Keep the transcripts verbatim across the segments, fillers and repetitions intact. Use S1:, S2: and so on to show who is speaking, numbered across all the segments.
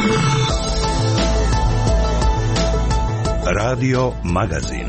S1: Radio Magazin.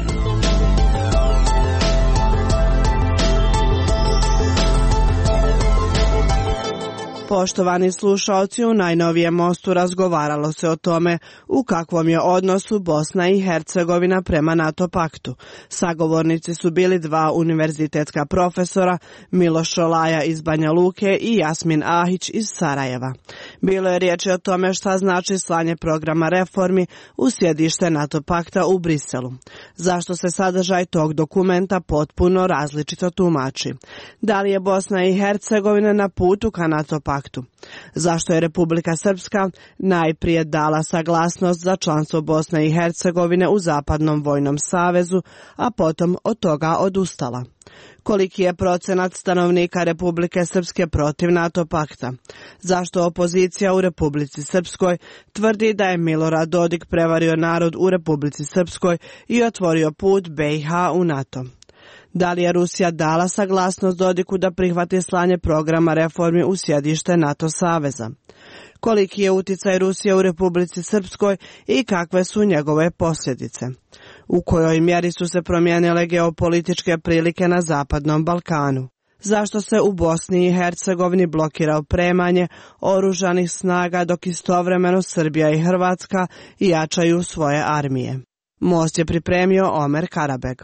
S2: Poštovani slušaoci, u najnovijem mostu razgovaralo se o tome u kakvom je odnosu Bosna i Hercegovina prema NATO paktu. Sagovornici su bili dva univerzitetska profesora, Miloš Šolaja iz Banja Luke i Jasmin Ahić iz Sarajeva. Bilo je riječi o tome šta znači slanje programa reformi u sjedište NATO pakta u Briselu. Zašto se sadržaj tog dokumenta potpuno različito tumači? Da li je Bosna i Hercegovina na putu ka NATO paktu? Zašto je Republika Srpska najprije dala saglasnost za članstvo Bosne i Hercegovine u Zapadnom vojnom savezu, a potom od toga odustala? Koliki je procenat stanovnika Republike Srpske protiv NATO pakta? Zašto opozicija u Republici Srpskoj tvrdi da je Milorad Dodik prevario narod u Republici Srpskoj i otvorio put B i H u NATO? Da li je Rusija dala saglasnost Dodiku da prihvati slanje programa reformi u sjedište NATO saveza? Koliki je uticaj Rusije u Republici Srpskoj i kakve su njegove posljedice? U kojoj mjeri su se promijenile geopolitičke prilike na Zapadnom Balkanu? Zašto se u Bosni i Hercegovini blokira opremanje oružanih snaga dok istovremeno Srbija i Hrvatska jačaju svoje armije? Most je pripremio Omer Karabeg.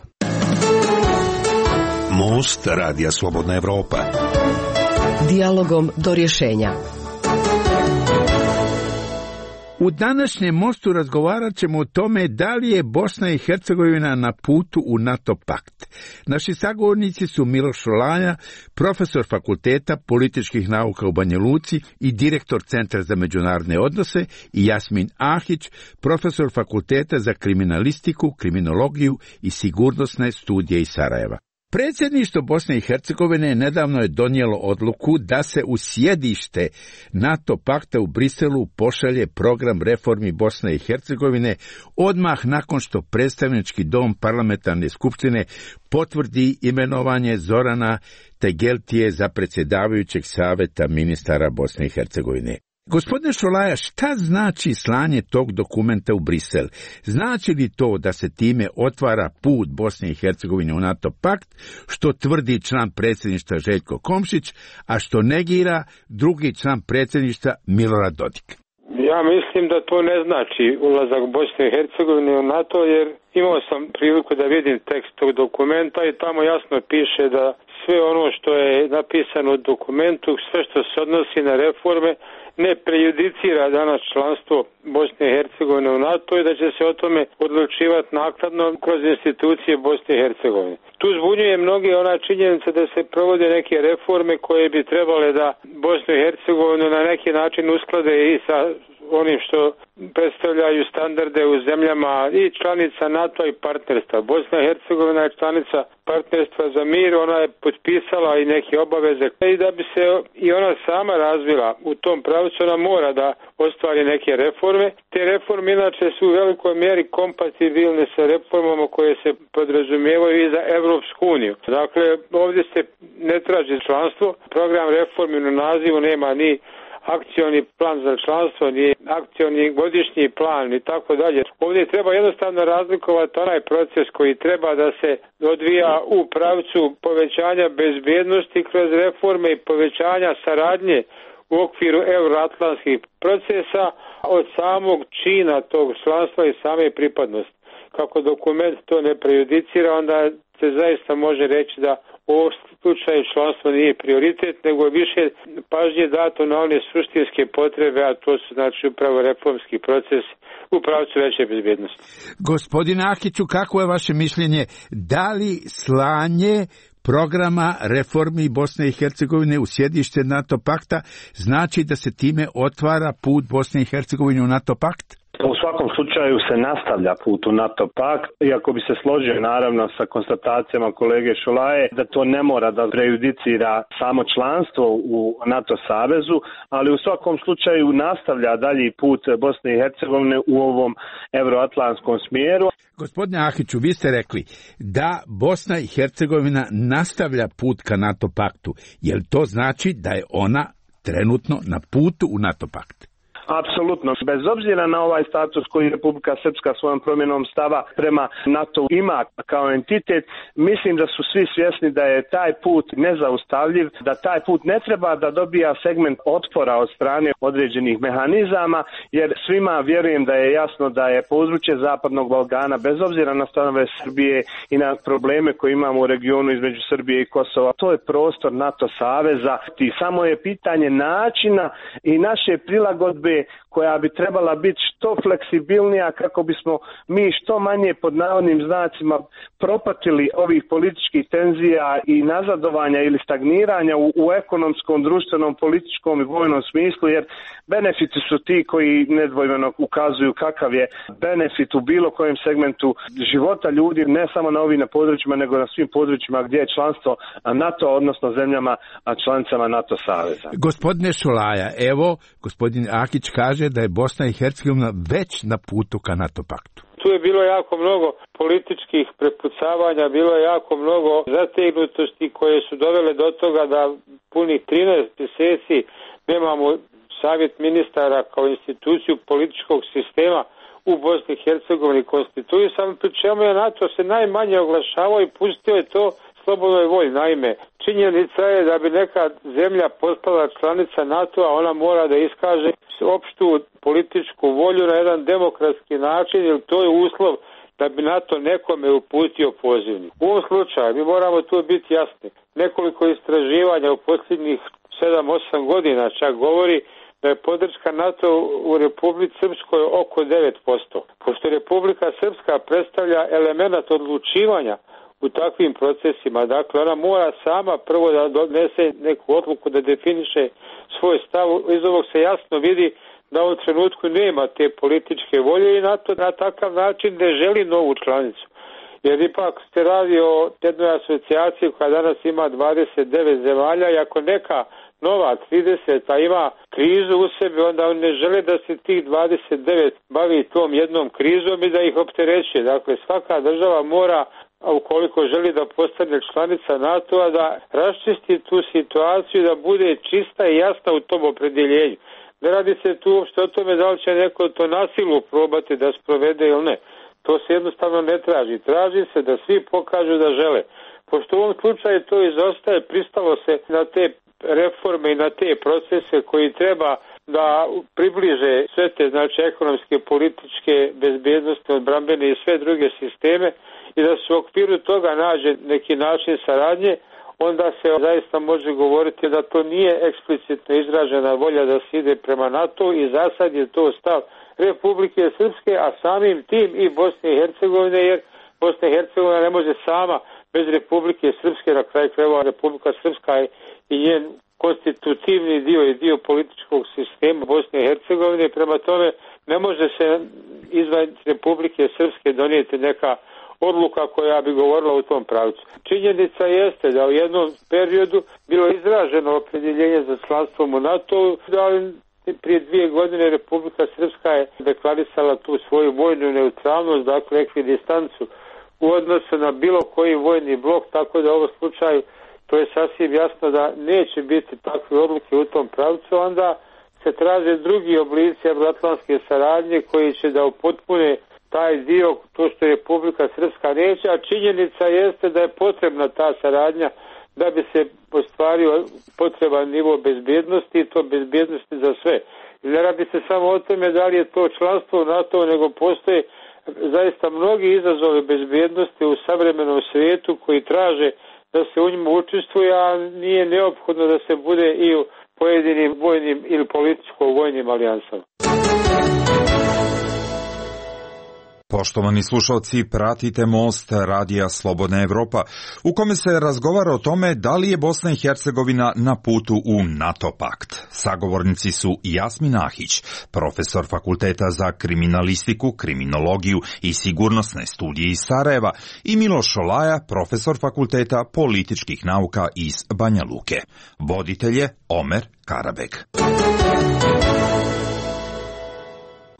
S1: Most Radija Slobodna Evropa.
S3: Dijalogom do rješenja.
S4: U današnjem mostu razgovarat ćemo o tome da li je Bosna i Hercegovina na putu u NATO pakt. Naši sagovornici su Miloš Šolaja, profesor Fakulteta političkih nauka u Banja Luci i direktor Centra za međunarodne odnose, i Jasmin Ahić, profesor Fakulteta za kriminalistiku, kriminologiju i sigurnosne studije iz Sarajeva. Predsjedništvo Bosne i Hercegovine nedavno je donijelo odluku da se u sjedište NATO pakta u Briselu pošalje program reformi Bosne i Hercegovine odmah nakon što predstavnički dom parlamentarne skupštine potvrdi imenovanje Zorana Tegeltije za predsjedavajućeg savjeta ministara Bosne i Hercegovine. Gospodine Šolaja, šta znači slanje tog dokumenta u Brisel? Znači li to da se time otvara put Bosne i Hercegovine u NATO pakt, što tvrdi član predsjedništva Željko Komšić, a što negira drugi član predsjedništva Milorad Dodik?
S5: Ja mislim da to ne znači ulazak Bosne i Hercegovine u NATO, jer imao sam priliku da vidim tekst tog dokumenta i tamo jasno piše da sve ono što je napisano u dokumentu, sve što se odnosi na reforme, ne prejudicira danas članstvo Bosne i Hercegovine u NATO i da će se o tome odlučivati naknadno kroz institucije Bosne i Hercegovine. Tu zbunjuje mnoge ona činjenica da se provode neke reforme koje bi trebale da Bosnu i Hercegovinu na neki način usklade i sa onim što predstavljaju standarde u zemljama i članica NATO i partnerstva. Bosna i Hercegovina je članica partnerstva za mir, ona je potpisala i neke obaveze i da bi se i ona sama razvila u tom pravcu, ona mora da ostvari neke reforme. Te reforme inače su u velikoj mjeri kompatibilne sa reformama koje se podrazumijevaju i za Evropsku uniju. Dakle, ovdje se ne traži članstvo, program reformi u nazivu nema ni akcioni plan za članstvo, ni akcioni godišnji plan i tako dalje. Ovdje treba jednostavno razlikovati onaj proces koji treba da se odvija u pravcu povećanja bezbjednosti kroz reforme i povećanja saradnje u okviru euroatlantskih procesa od samog čina tog članstva i same pripadnosti. Kako dokument to ne prejudicira, onda se zaista može reći da u ovom slučaju članstvo nije prioritet, nego je više pažnje dato na one suštinske potrebe, a to su znači upravo reformski proces u pravcu veće bezbjednosti.
S4: Gospodine Ahiću, kako je vaše mišljenje? Da li slanje programa reformi Bosne i Hercegovine u sjedište NATO pakta znači da se time otvara put Bosne i Hercegovine u NATO pakt?
S6: U svakom slučaju se nastavlja put u NATO pakt, iako bi se složio naravno sa konstatacijama kolege Šolaje da to ne mora da prejudicira samo članstvo u NATO savezu, ali u svakom slučaju nastavlja dalji put Bosne i Hercegovine u ovom euroatlantskom smjeru.
S4: Gospodine Ahiću, vi ste rekli da Bosna i Hercegovina nastavlja put ka NATO paktu. Je li to znači da je ona trenutno na putu u NATO pakt?
S6: Apsolutno. Bez obzira na ovaj status koji Republika Srpska svojom promjenom stava prema NATO ima kao entitet, mislim da su svi svjesni da je taj put nezaustavljiv, da taj put ne treba da dobija segment otpora od strane određenih mehanizama, jer svima vjerujem da je jasno da je područje Zapadnog Balkana, bez obzira na stanove Srbije i na probleme koje imamo u regionu između Srbije i Kosova, to je prostor NATO saveza i samo je pitanje načina i naše prilagodbe koja bi trebala biti što fleksibilnija kako bismo mi što manje pod navodnim znacima propatili ovih političkih tenzija i nazadovanja ili stagniranja u, u ekonomskom, društvenom, političkom i vojnom smislu, jer benefiti su ti koji nedvojbeno ukazuju kakav je benefit u bilo kojem segmentu života ljudi, ne samo na ovim područjima, nego na svim područjima gdje je članstvo NATO, odnosno zemljama članicama NATO saveza.
S4: Gospodine Šolaja, evo, gospodin Akić kaže da je Bosna i Hercegovina već na putu ka NATO paktu.
S5: Tu je bilo jako mnogo političkih prepucavanja, bilo je jako mnogo zategnutosti koje su dovele do toga da punih trinaest mjeseci nemamo savjet ministara kao instituciju političkog sistema u Bosni i Hercegovini konstituisan, pri čemu je NATO se najmanje oglašavao i pustio je to slobodnoj volji. Naime, činjenica je da bi neka zemlja postala članica NATO-a, ona mora da iskaže opštu političku volju na jedan demokratski način, jer to je uslov da bi NATO nekome uputio pozivnik. U ovom slučaju mi moramo tu biti jasni. Nekoliko istraživanja u posljednjih sedam osam godina čak govori da je podrška NATO u Republici Srpskoj oko devet posto. Pošto Republika Srpska predstavlja element odlučivanja u takvim procesima, dakle ona mora sama prvo da donese neku odluku, da definiše svoj stav. Iz ovog se jasno vidi da u ovom trenutku nema te političke volje i NATO na takav način ne želi novu članicu. Jer ipak se radi o jednoj asocijaciji koja danas ima dvadeset devet zemalja i ako neka nova trideseta ima krizu u sebi, onda oni ne žele da se tih dvadeset devet bavi tom jednom krizom i da ih opterećuje. Dakle, svaka država mora, a ukoliko želi da postane članica NATO-a, da raščisti tu situaciju, da bude čista i jasna u tom opredjeljenju. Ne radi se tu uopšte o tome da li će neko to nasilu probati da sprovede ili ne. To se jednostavno ne traži. Traži se da svi pokažu da žele. Pošto u ovom slučaju to izostaje, pristalo se na te reforme i na te procese koji treba da približe sve te, znači, ekonomske, političke, bezbednosti, odbrambene i sve druge sisteme i da se u okviru toga nađe neki način saradnje, onda se zaista može govoriti da to nije eksplicitno izražena volja da se ide prema NATO i za sad je to stav Republike Srpske, a samim tim i Bosne i Hercegovine, jer Bosna i Hercegovina ne može sama bez Republike Srpske, na kraju krajeva Republika Srpska je i njen konstitutivni dio i dio političkog sistema Bosne i Hercegovine, prema tome ne može se izvan Republike Srpske donijeti neka odluka koja bi govorila u tom pravcu. Činjenica jeste da u jednom periodu bilo izraženo opredjeljenje za članstvom u NATO, da prije dvije godine Republika Srpska je deklarisala tu svoju vojnu neutralnost, dakle ekvidistancu u odnosu na bilo koji vojni blok, tako da u ovom slučaju to je sasvim jasno da neće biti takve odluke u tom pravcu, onda se traže drugi oblici evroatlantske saradnje koji će da upotpune taj dio, to što je Republika Srpska neće, a činjenica jeste da je potrebna ta saradnja da bi se ostvario potreban nivo bezbjednosti i to bezbjednosti za sve. Ne radi se samo o tome da li je to članstvo u NATO, nego postoje zaista mnogi izazovi bezbjednosti u savremenom svijetu koji traže da se u njima učestvuje, a nije neophodno da se bude i u pojedinim vojnim ili političko-vojnim alijansama.
S7: Poštovani slušalci, pratite Most radija Slobodna Evropa, u kome se razgovara o tome da li je Bosna i Hercegovina na putu u NATO pakt. Sagovornici su Jasmin Ahić, profesor Fakulteta za kriminalistiku, kriminologiju i sigurnosne studije iz Sarajeva, i Miloš Šolaja, profesor Fakulteta političkih nauka iz Banja Luke. Voditelj je Omer Karabek.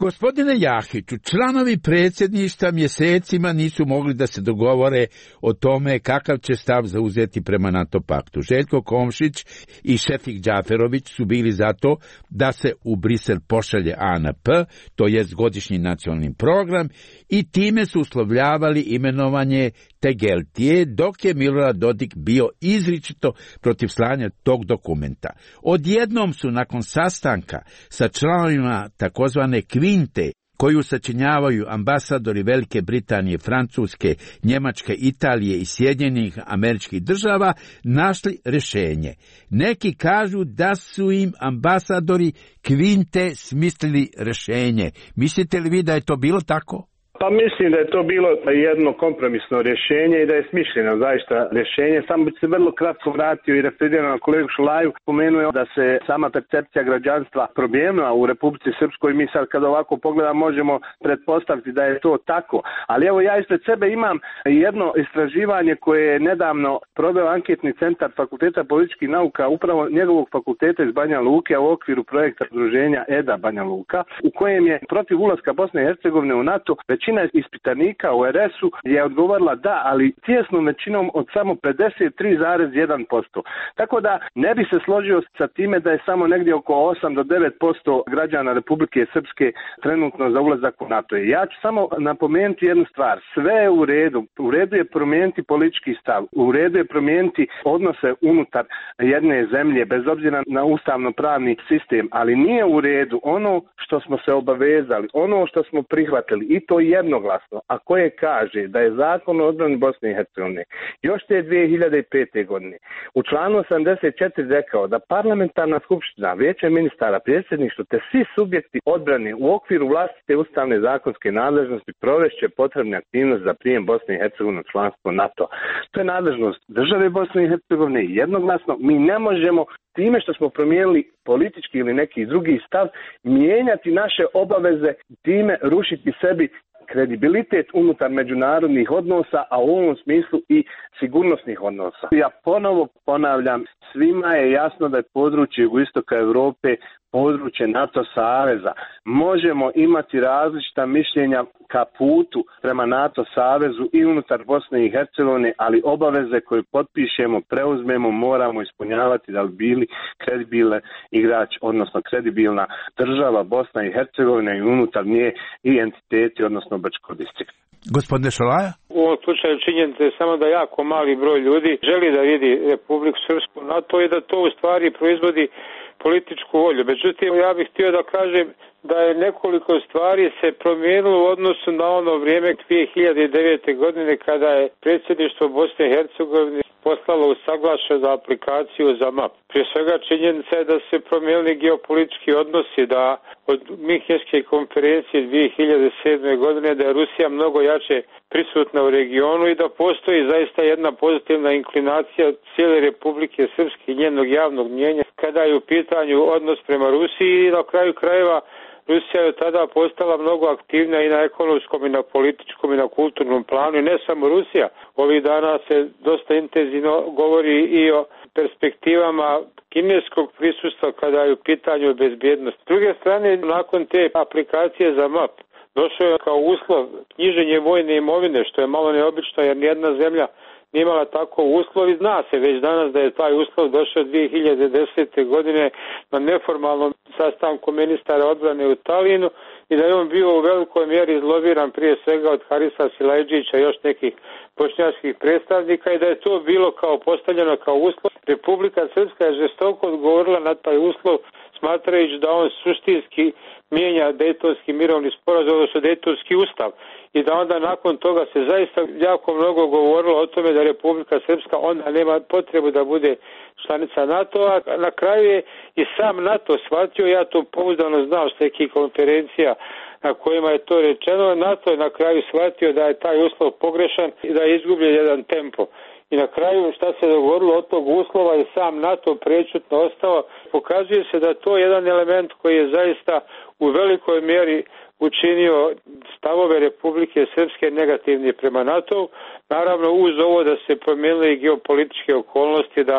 S4: Gospodine Jahiću, članovi predsjedništva mjesecima nisu mogli da se dogovore o tome kakav će stav zauzeti prema NATO paktu. Željko Komšić i Šefik Džaferović su bili za to da se u Brisel pošalje A N P, to jest godišnji nacionalni program, i time su uslovljavali imenovanje Tegeltije, dok je Milorad Dodik bio izričito protiv slanja tog dokumenta. Odjednom su nakon sastanka sa članovima takozvane kvinte, koju sačinjavaju ambasadori Velike Britanije, Francuske, Njemačke, Italije i Sjedinjenih Američkih Država, našli rješenje. Neki kažu da su im ambasadori kvinte smislili rješenje. Mislite li vi da je to bilo tako?
S6: Pa mislim da je to bilo jedno kompromisno rješenje i da je smišljeno zaista rješenje. Samo bi se vrlo kratko vratio i referirao na kolegu Šulaju. Pomenuo da se sama percepcija građanstva promijenila u Republici Srpskoj. Mi sad kad ovako pogledamo možemo pretpostaviti da je to tako. Ali evo ja ispred sebe imam jedno istraživanje koje je nedavno proveo anketni centar Fakulteta političkih nauka, upravo njegovog fakulteta iz Banja Luke, u okviru projekta udruženja E D A Banja Luka, u kojem je protiv ulaska Bosne i Hercegovine u NATO većina ispitanika u R S-u je odgovorila da, ali tijesnom većinom od samo pedeset tri zarez jedan posto. Tako da ne bi se složio sa time da je samo negdje oko osam do devet posto građana Republike Srpske trenutno za ulazak u NATO. Ja ću samo napomenuti jednu stvar. Sve je u redu. U redu je promijeniti politički stav. U redu je promijeniti odnose unutar jedne zemlje, bez obzira na ustavno-pravni sistem. Ali nije u redu ono što smo se obavezali, ono što smo prihvatili, i to jednoglasno, a koje kaže da je Zakon o odbrani Bosne i Hercegovine još te dvije hiljade pete. godine u članu osamdeset četiri rekao da parlamentarna skupština, vijeće ministara, predsjedništvo te svi subjekti odbrane u okviru vlastite ustavne zakonske nadležnosti provešće potrebne aktivnosti za prijem Bosne i Hercegovine u članstvo NATO. To je nadležnost države Bosne i Hercegovine i jednoglasno. Mi ne možemo time što smo promijenili politički ili neki drugi stav mijenjati naše obaveze, time rušiti sebi kredibilitet unutar međunarodnih odnosa, a u ovom smislu i sigurnosnih odnosa. Ja ponovo ponavljam, svima je jasno da je područje jugoistoka Europe područje NATO saveza. Možemo imati različita mišljenja ka putu prema NATO savezu i unutar Bosne i Hercegovine, ali obaveze koje potpišemo, preuzmemo, moramo ispunjavati da bi bili kredibilan igrač, odnosno kredibilna država Bosna i Hercegovina i unutar nje i entiteti, odnosno Brčko distrikt.
S4: Gospodine Šolaja?
S5: U ovom slučaju činjenica je samo da jako mali broj ljudi želi da vidi Republiku Srpsku NATO i da to u stvari proizvodi političku volju. Međutim, ja bih htio da kažem da je nekoliko stvari se promijenilo u odnosu na ono vrijeme dvije hiljade devete. godine kada je predsjedništvo Bosne i Hercegovine poslalo usaglašenu za aplikaciju za M A P. Prije svega činjenica je da se promijenili geopolitički odnosi, da od Minhenske konferencije dvije hiljade sedme. godine da je Rusija mnogo jače prisutna u regionu i da postoji zaista jedna pozitivna inklinacija cijele Republike Srpske i njenog javnog mnjenja kada je u pitanju odnos prema Rusiji i na kraju krajeva Rusija je tada postala mnogo aktivnija i na ekonomskom i na političkom i na kulturnom planu i ne samo Rusija. Ovih dana se dosta intenzivno govori i o perspektivama kineskog prisustva kada je u pitanju bezbjednost. S druge strane, nakon te aplikacije za M A P došao je kao uslov knjiženje vojne imovine, što je malo neobično jer nijedna zemlja nije imala tako uslov i zna se već danas da je taj uslov došao dvije hiljade desete. godine na neformalnom sastanku ministara odbrane u Talinu i da je on bio u velikoj mjeri izlobiran prije svega od Harisa Silajđića i još nekih bošnjačkih predstavnika i da je to bilo kao postavljeno kao uslov. Republika Srpska je žestoko odgovorila na taj uslov smatrajući da on suštinski mijenja Dejtonski mirovni sporazum, odnosno Dejtonski ustav i da onda nakon toga se zaista jako mnogo govorilo o tome da Republika Srpska onda nema potrebu da bude članica NATO-a. Na kraju je i sam NATO shvatio, ja to pouzdano znam s nekih konferencija na kojima je to rečeno, NATO je na kraju shvatio da je taj uslov pogrešan i da je izgubljen jedan tempo. I na kraju šta se dogodilo od tog uslova i sam NATO prečutno ostao, pokazuje se da to je jedan element koji je zaista u velikoj mjeri učinio stavove Republike Srpske negativni prema NATO-u. Naravno uz ovo da se promijenile i geopolitičke okolnosti, da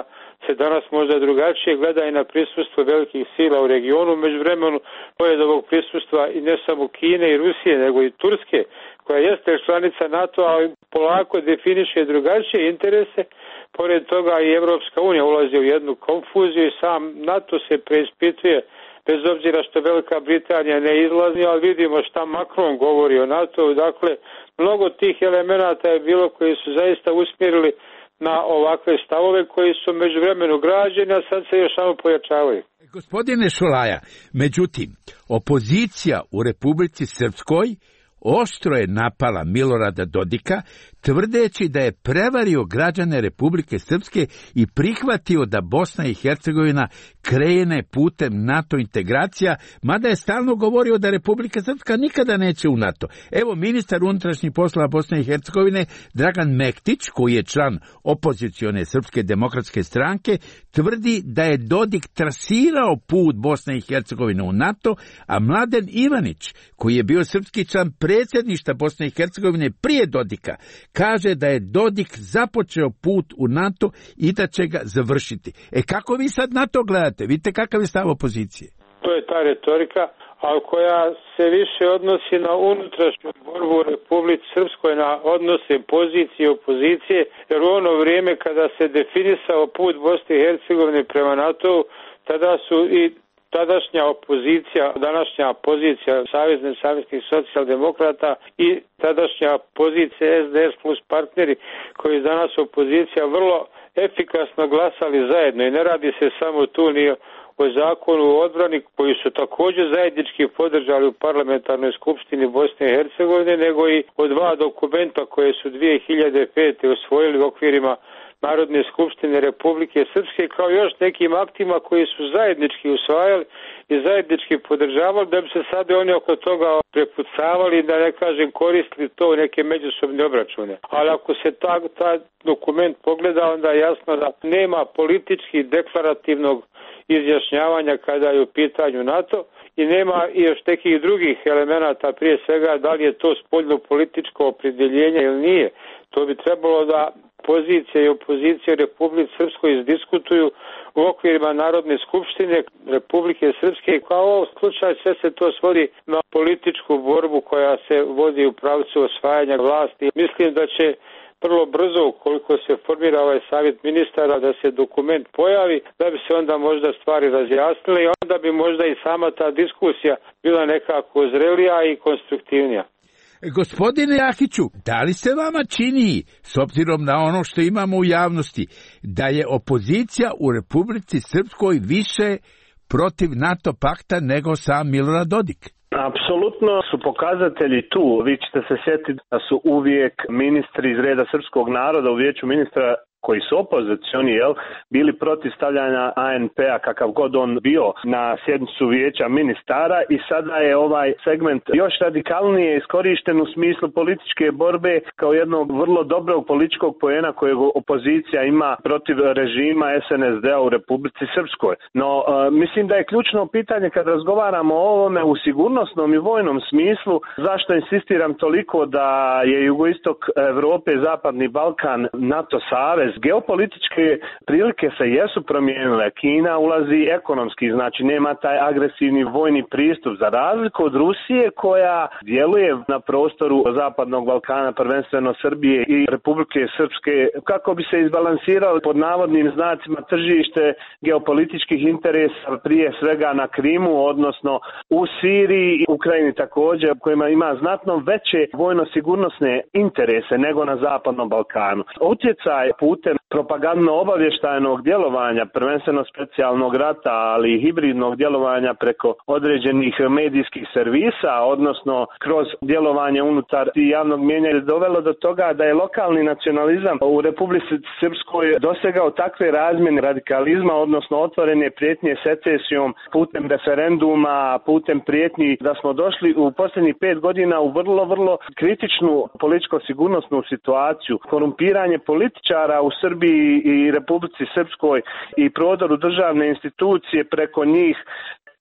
S5: se danas možda drugačije gleda i na prisustvo velikih sila u regionu. Međuvremenu, pored ovog prisustva i ne samo Kine i Rusije, nego i Turske, koja jeste članica NATO, ali polako definiše drugačije interese. Pored toga i Evropska unija ulazi u jednu konfuziju i sam NATO se preispituje, bez obzira što Velika Britanija ne izlazi, ali vidimo šta Macron govori o NATO. Dakle, mnogo tih elemenata je bilo koji su zaista usmjerili na ovakve stavove koji su međuvremenu građeni, a sad se još samo pojačavaju.
S4: Gospodine Šolaja, međutim, opozicija u Republici Srpskoj oštro je napala Milorada Dodika, tvrdeći da je prevario građane Republike Srpske i prihvatio da Bosna i Hercegovina krene putem NATO integracija, mada je stalno govorio da Republika Srpska nikada neće u NATO. Evo, ministar unutrašnjih poslova Bosne i Hercegovine Dragan Mektić, koji je član opozicione Srpske demokratske stranke, tvrdi da je Dodik trasirao put Bosne i Hercegovine u NATO, a Mladen Ivanić, koji je bio srpski član predsjedništva Bosne i Hercegovine prije Dodika, kaže da je Dodik započeo put u NATO i da će ga završiti. E kako vi sad na to gledate? Vidite kakav je stav opozicije?
S5: To je ta retorika, ali koja se više odnosi na unutrašnju borbu u Republici Srpskoj, na odnose pozicije i opozicije, jer u ono vrijeme kada se definisao put Bosne i Hercegovine prema NATO, tada su i tadašnja opozicija, današnja pozicija Savezne savjeskih socijaldemokrata i tadašnja pozicija S D S plus partneri, koji je danas opozicija, vrlo efikasno glasali zajedno. I ne radi se samo tu ni o zakonu o odbrani, koji su također zajednički podržali u parlamentarnoj skupštini Bosne i Hercegovine, nego i o dva dokumenta koje su dvije hiljade pete usvojili u okvirima Narodne skupštine Republike Srpske, kao još nekim aktima koji su zajednički usvajali i zajednički podržavali, da bi se sad oni oko toga prepucavali, da ne kažem koristili to u neke međusobne obračune. Ali ako se ta, ta dokument pogleda, onda je jasno da nema politički deklarativnog izjašnjavanja kada je u pitanju NATO i nema i još nekih drugih elemenata, prije svega da li je to spoljno političko opredjeljenje ili nije. To bi trebalo da pozicija i opozicija Republike Srpskoj izdiskutuju u okvirima Narodne skupštine Republike Srpske. Kao u ovom slučaju sve se to svodi na političku borbu koja se vodi u pravcu osvajanja vlasti. Mislim da će vrlo brzo, ukoliko se formira ovaj savjet ministara, da se dokument pojavi, da bi se onda možda stvari razjasnile i onda bi možda i sama ta diskusija bila nekako zrelija i konstruktivnija.
S4: Gospodine Jahiću, da li se vama čini, s obzirom na ono što imamo u javnosti, da je opozicija u Republici Srpskoj više protiv NATO pakta nego sam Milorad Dodik?
S6: Apsolutno su pokazatelji tu. Vi ćete se sjetiti da su uvijek ministri iz reda srpskog naroda u vijeću ministra koji su opozicioni, jel, bili protiv stavljanja A N P-a kakav god on bio na sjednicu vijeća ministara i sada je ovaj segment još radikalnije iskorišten u smislu političke borbe kao jednog vrlo dobrog političkog poena kojeg opozicija ima protiv režima S N S D-a u Republici Srpskoj. No, e, mislim da je ključno pitanje kad razgovaramo o ovome u sigurnosnom i vojnom smislu, zašto insistiram toliko da je jugoistok Evrope, Zapadni Balkan, NATO savez. Geopolitičke prilike se jesu promijenile. Kina ulazi ekonomski, znači nema taj agresivni vojni pristup za razliku od Rusije koja djeluje na prostoru Zapadnog Balkana, prvenstveno Srbije i Republike Srpske, kako bi se izbalansiralo pod navodnim znacima tržište geopolitičkih interesa, prije svega na Krimu, odnosno u Siriji i Ukrajini također, kojima ima znatno veće vojno-sigurnosne interese nego na Zapadnom Balkanu. Utjecaj putem propagandno-obavještajnog djelovanja, prvenstveno specijalnog rata, ali i hibridnog djelovanja preko određenih medijskih servisa, odnosno kroz djelovanje unutar javnog mijenja, je dovelo do toga da je lokalni nacionalizam u Republici Srpskoj dosegao takve razmjene radikalizma, odnosno otvorene prijetnje secesijom putem referenduma, putem prijetnji, da smo došli u posljednjih pet godina u vrlo, vrlo kritičnu političko-sigurnosnu situaciju. Korumpiranje političara u Srbiji i Republici Srpskoj i prodoru državne institucije preko njih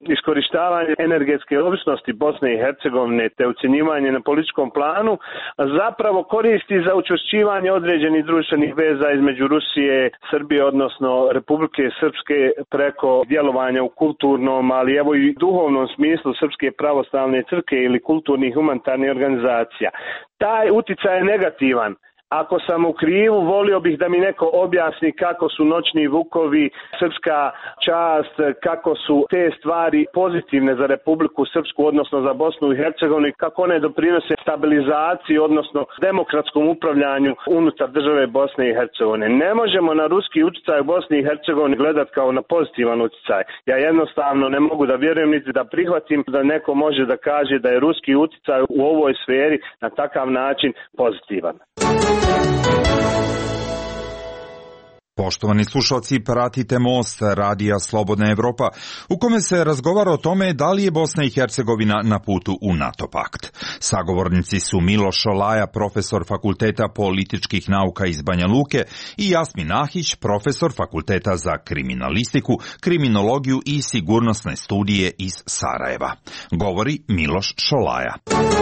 S6: iskorištavanje energetske ovisnosti Bosne i Hercegovine te ucjenjivanje na političkom planu zapravo koristi za učvršćivanje određenih društvenih veza između Rusije, Srbije, odnosno Republike Srpske preko djelovanja u kulturnom, ali evo i duhovnom smislu Srpske pravoslavne crkve ili kulturnih humanitarnih organizacija. Taj uticaj je negativan. Ako sam u krivu, volio bih da mi neko objasni kako su noćni vukovi, srpska čast, kako su te stvari pozitivne za Republiku Srpsku, odnosno za Bosnu i Hercegovinu, kako one doprinose stabilizaciji, odnosno demokratskom upravljanju unutar države Bosne i Hercegovine. Ne možemo na ruski utjecaj u Bosni i Hercegovini gledati kao na pozitivan utjecaj. Ja jednostavno ne mogu da vjerujem niti da prihvatim da neko može da kaže da je ruski utjecaj u ovoj sferi na takav način pozitivan.
S7: Poštovani slušalci, pratite Most, radija Slobodna Evropa, u kome se razgovara o tome da li je Bosna i Hercegovina na putu u NATO pakt. Sagovornici su Miloš Šolaja, profesor Fakulteta političkih nauka iz Banja Luke, i Jasmin Ahić, profesor Fakulteta za kriminalistiku, kriminologiju i sigurnosne studije iz Sarajeva. Govori Miloš Šolaja.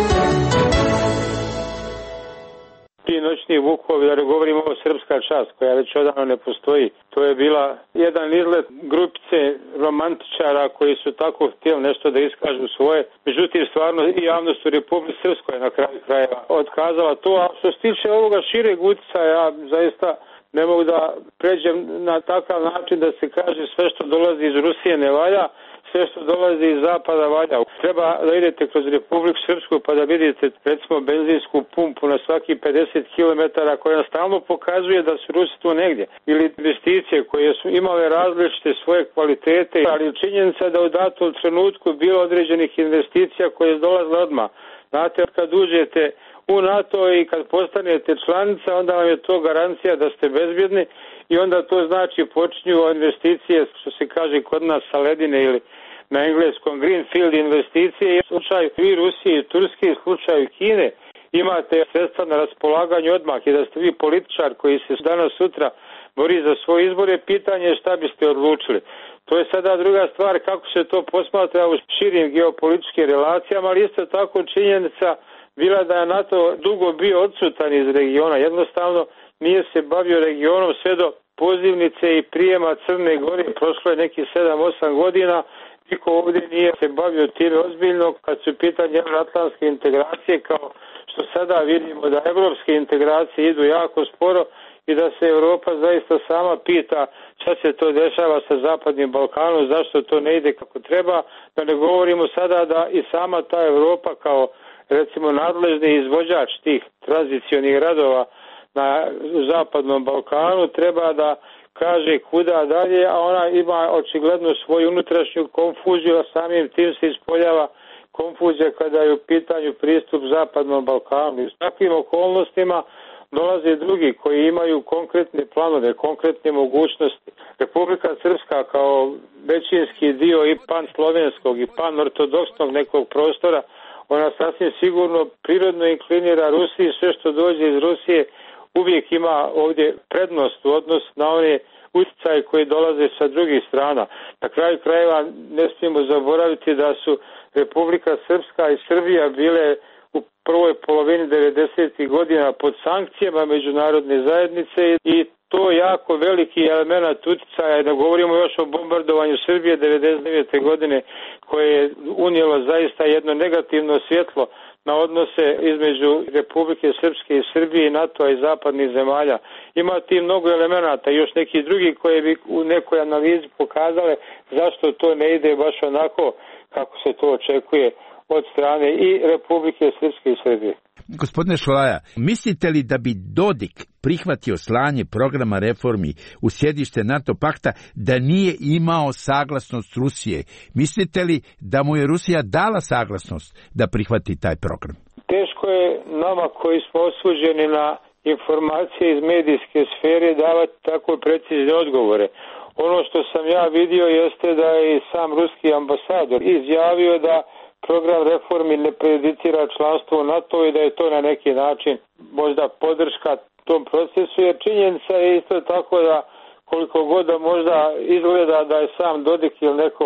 S5: Ti noćni vukovi, da ne govorimo o srpska čast koja već odavno ne postoji. To je bila jedan izlet grupice romantičara koji su tako htjeli nešto da iskažu svoje. Međutim, stvarno i javnost u Republici Srpskoj na kraju krajeva otkazala to. A što se tiče ovoga šireg utjecaja, ja zaista ne mogu da pređem na takav način da se kaže sve što dolazi iz Rusije ne valja, sve što dolazi iz zapada valja. Treba da idete kroz Republiku Srpsku pa da vidite recimo benzinsku pumpu na svaki pedeset kilometara koja stalno pokazuje da su Rusi tu negdje. Ili investicije koje su imale različite svoje kvalitete, ali činjenica da u datom trenutku bilo određenih investicija koje su dolazile odmah. Znate, kad uđete u NATO i kad postanete članica, onda vam je to garancija da ste bezbjedni i onda to znači počinju investicije, što se kaže kod nas sa ledine ili na engleskom greenfield investicije. U slučaju i Rusije i Turske, u slučaju Kine imate sredstva na raspolaganju odmah i da ste vi političar koji se danas sutra bori za svoje izbore, pitanje je šta biste odlučili. To je sada druga stvar kako se to posmatra u širim geopolitičkim relacijama, ali isto tako činjenica bila da je NATO dugo bio odsutan iz regiona. Jednostavno nije se bavio regionom sve do pozivnice i prijema Crne Gore. Prošlo je neki sedam osam godina. Niko ovdje nije se bavio time ozbiljno kad su pitanje euroatlantske integracije, kao što sada vidimo da evropske integracije idu jako sporo i da se Europa zaista sama pita šta se to dešava sa Zapadnim Balkanom, zašto to ne ide kako treba. Da ne govorimo sada da i sama ta Europa kao recimo nadležni izvođač tih tranzicionih radova na Zapadnom Balkanu treba da kaže kuda dalje, a ona ima očigledno svoju unutrašnju konfuziju, a samim tim se ispoljava konfuzija kada je u pitanju pristup Zapadnom Balkanu. I u takvim okolnostima dolaze drugi koji imaju konkretne planove, konkretne mogućnosti. Republika Srpska kao većinski dio i pan-slovenskog i pan-ortodoksnog nekog prostora, ona sasvim sigurno prirodno inklinira Rusiji, sve što dođe iz Rusije uvijek ima ovdje prednost u odnosu na one utjecaje koji dolaze sa drugih strana. Na kraju krajeva ne smijemo zaboraviti da su Republika Srpska i Srbija bile u prvoj polovini devedesetih godina pod sankcijama međunarodne zajednice i to jako veliki element utjecaja, da govorimo još o bombardovanju Srbije devedeset devete godine koje je unijelo zaista jedno negativno svjetlo na odnose između Republike Srpske i Srbije i NATO-a i zapadnih zemalja. Ima ti mnogo elemenata, još neki drugi koji bi u nekoj analizi pokazale zašto to ne ide baš onako kako se to očekuje od strane i Republike Srpske i Srbije.
S4: Gospodine Šolaja, mislite li da bi Dodik prihvatio slanje programa reformi u sjedište NATO pakta da nije imao saglasnost Rusije? Mislite li da mu je Rusija dala saglasnost da prihvati taj program?
S5: Teško je nama koji smo osuđeni na informacije iz medijske sfere davati tako precizne odgovore. Ono što sam ja vidio jeste da je i sam ruski ambasador izjavio da program reformi ne prejudicira članstvo u NATO i da je to na neki način možda podrška tom procesu, jer činjenica je isto tako da koliko god da možda izgleda da je sam Dodik ili neko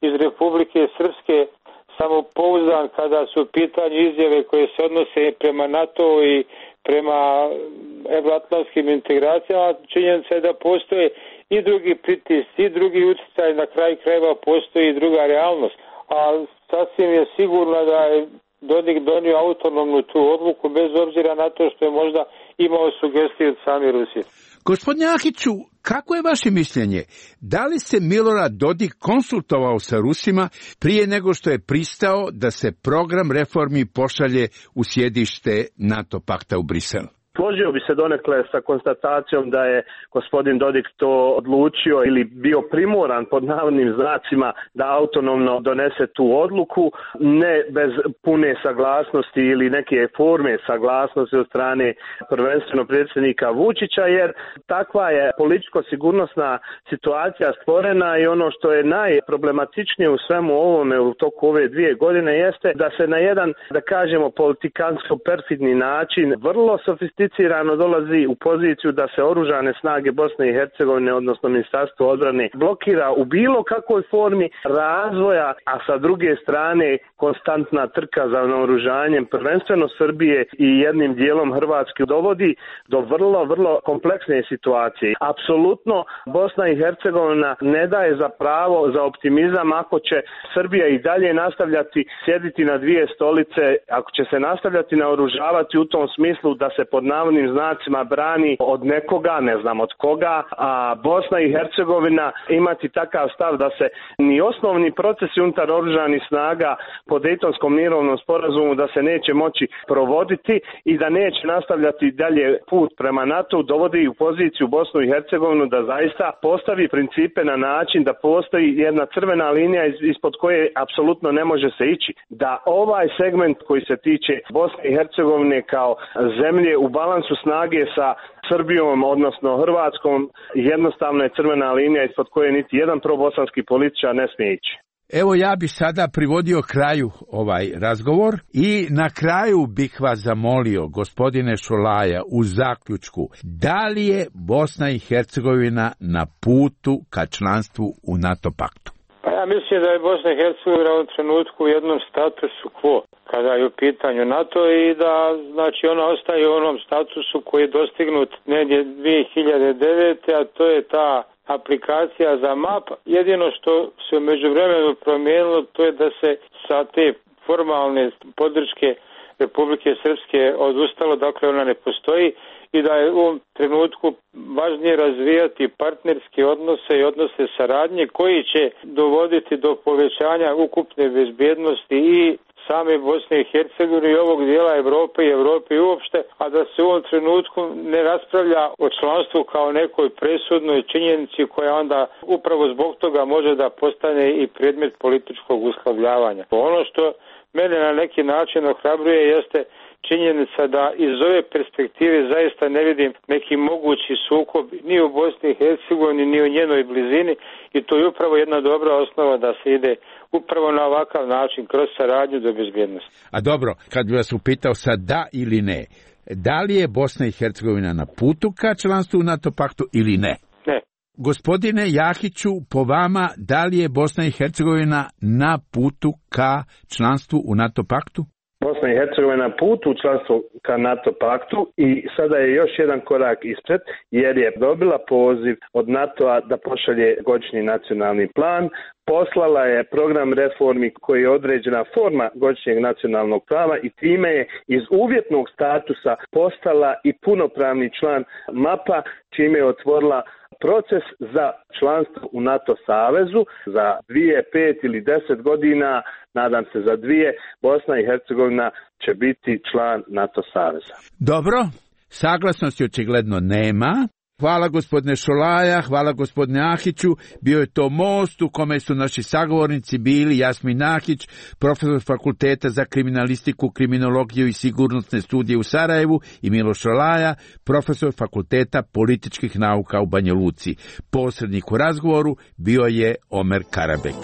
S5: iz Republike Srpske samopouzdan kada su u pitanju izjave koje se odnose prema NATO i prema evroatlantskim integracijama. Činjenica je da postoje i drugi pritisci, i drugi utjecaj, na kraju krajeva postoji i druga realnost. A sasvim je sigurno da je Dodik donio autonomnu tu odluku, bez obzira na to što je možda imao sugestije od same Rusije.
S4: Gospodine Ahiću, kako je vaše mišljenje? Da li se Milorad Dodik konsultovao sa Rusima prije nego što je pristao da se program reformi pošalje u sjedište NATO pakta u Brisel?
S6: Složio bi se donekle sa konstatacijom da je gospodin Dodik to odlučio ili bio primoran pod navodnim znacima da autonomno donese tu odluku, ne bez pune saglasnosti ili neke forme saglasnosti od strane prvenstveno predsjednika Vučića, jer takva je političko-sigurnosna situacija stvorena i ono što je najproblematičnije u svemu ovome u toku ove dvije godine jeste da se na jedan, da kažemo, politikansko-perfidni način vrlo sofisticirano dolazi u poziciju da se oružane snage Bosne i Hercegovine, odnosno Ministarstvo odbrane, blokira u bilo kakvoj formi razvoja, a sa druge strane konstantna trka za naoružanjem, prvenstveno Srbije i jednim dijelom Hrvatske, dovodi do vrlo, vrlo kompleksne situacije. Apsolutno Bosna i Hercegovina ne daje za pravo za optimizam ako će Srbija i dalje nastavljati sjediti na dvije stolice, ako će se nastavljati naoružavati u tom smislu da se pod navodnim znacima brani od nekoga, ne znam od koga, a Bosna i Hercegovina imati takav stav da se ni osnovni procesi unutar oružanih snaga po Dejtonskom mirovnom sporazumu da se neće moći provoditi i da neće nastavljati dalje put prema NATO, dovodi u poziciju Bosnu i Hercegovinu da zaista postavi principe na način da postoji jedna crvena linija ispod koje apsolutno ne može se ići. Da ovaj segment koji se tiče Bosne i Hercegovine kao zemlje u balansu snage sa Srbijom, odnosno Hrvatskom, jednostavno je crvena linija ispod koje niti jedan probosanski političar ne smije ići.
S4: Evo, ja bih sada privodio kraju ovaj razgovor i na kraju bih vas zamolio, gospodine Šolaja, u zaključku, da li je Bosna i Hercegovina na putu ka članstvu u NATO paktu?
S5: Pa ja mislim da je Bosna i Hercegovina u trenutku u jednom statusu quo kada je u pitanju NATO i da znači ona ostaje u onom statusu koji je dostignut negdje dvije hiljade devete. a to je ta aplikacija za map. Jedino što se u međuvremenu promijenilo, to je da se sa te formalne podrške Republike Srpske odustalo, dakle ona ne postoji i da je u ovom trenutku važnije razvijati partnerske odnose i odnose saradnje koji će dovoditi do povećanja ukupne bezbjednosti i same Bosne i Hercegovine i ovog dijela Europe i Europe i uopšte, a da se u ovom trenutku ne raspravlja o članstvu kao nekoj presudnoj činjenici koja onda upravo zbog toga može da postane i predmet političkog uslovljavanja. Ono što mene na neki način ohrabruje jeste činjenica da iz ove perspektive zaista ne vidim neki mogući sukob ni u Bosni i Hercegovini ni u njenoj blizini i to je upravo jedna dobra osnova da se ide upravo na ovakav način kroz saradnju do bezbjednosti.
S4: A dobro, kad bi vas upitao sad da ili ne, da li je Bosna i Hercegovina na putu ka članstvu u NATO paktu ili ne?
S5: Ne.
S4: Gospodine Jahiću, po vama, da li je Bosna i Hercegovina na putu ka članstvu u NATO paktu?
S6: Bosna i Hercegovina na putu u članstvo ka NATO paktu i sada je još jedan korak ispred jer je dobila poziv od NATO-a da pošalje godišnji nacionalni plan. Poslala je program reformi koji je određena forma godišnjeg nacionalnog plana i time je iz uvjetnog statusa postala i punopravni član mapa, čime je otvorila proces za članstvo u NATO savezu za dvije, pet ili deset godina, nadam se za dvije, Bosna i Hercegovina će biti član NATO saveza.
S4: Dobro, saglasnosti očigledno nema. Hvala gospodine Šolaja, hvala gospodine Ahiću. Bio je to most u kome su naši sagovornici bili Jasmin Ahić, profesor Fakulteta za kriminalistiku, kriminologiju i sigurnosne studije u Sarajevu i Miloš Šolaja, profesor Fakulteta političkih nauka u Banja Luci. Posrednik u razgovoru bio je Omer Karabek.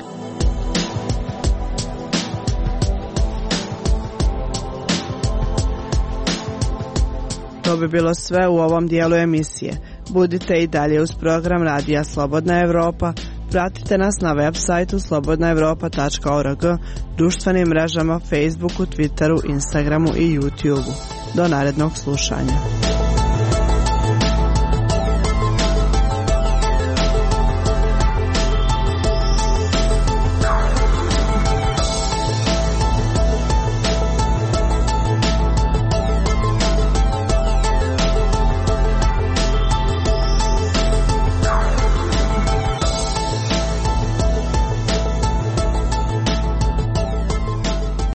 S2: To bi bilo sve u ovom dijelu emisije. Budite i dalje uz program Radija Slobodna Evropa. Pratite nas na web sajtu slobodna evropa tačka org, društvenim mrežama Facebooku, Twitteru, Instagramu i YouTubeu. Do narednog slušanja.